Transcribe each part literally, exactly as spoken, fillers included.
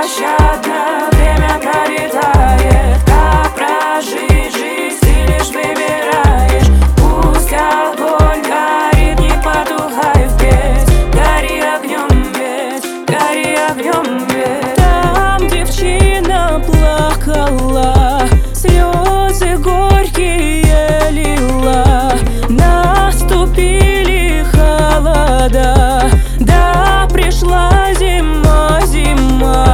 Беспощадно время пролетает. Как прожить жизнь, ты лишь выбираешь. Пусть огонь горит, не потухай впредь. Гори огнем ведь, гори огнем ведь. Там девчина плакала, слезы горькие лила. Наступили холода, да пришла зима, зима,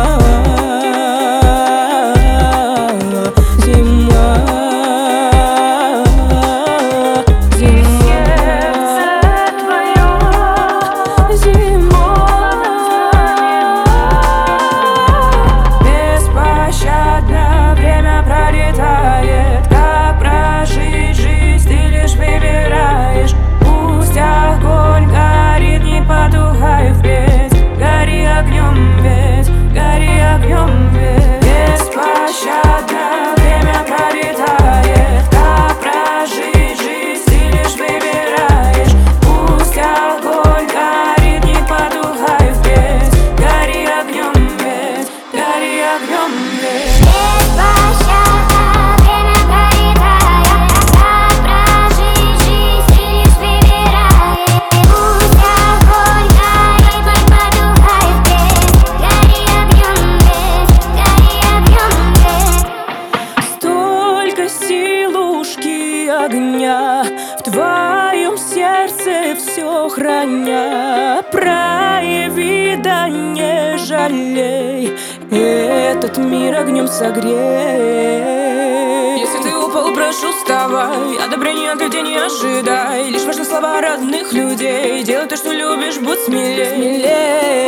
зима, зима. Сердце твое зимой. Беспощадно время пролетает. Как прожить жизнь, ты лишь выбираешь. Пусть огонь горит, не потухай впредь. Гори огнем ведь, гори огнем ведь. Беспощадно время пролетает. Как прожить жизнь, ты лишь выбираешь. Пусть огонь горит, не потухай впредь. Гори огнем ведь, гори огнем ведь. Беспощадно время пролетает. Как прожить жизнь, ты лишь выбираешь. Пусть огонь горит, не потухай впредь. Гори огнем ведь, гори огнем ведь. Столько силушки огня в твоем сердце все храня. Прояви, да не жалей, этот мир огнем согрей. Если ты упал, прошу, вставай. Одобрения от людей не ожидай. Лишь важны слова родных людей. Делай то, что любишь, будь смелей. Смелей.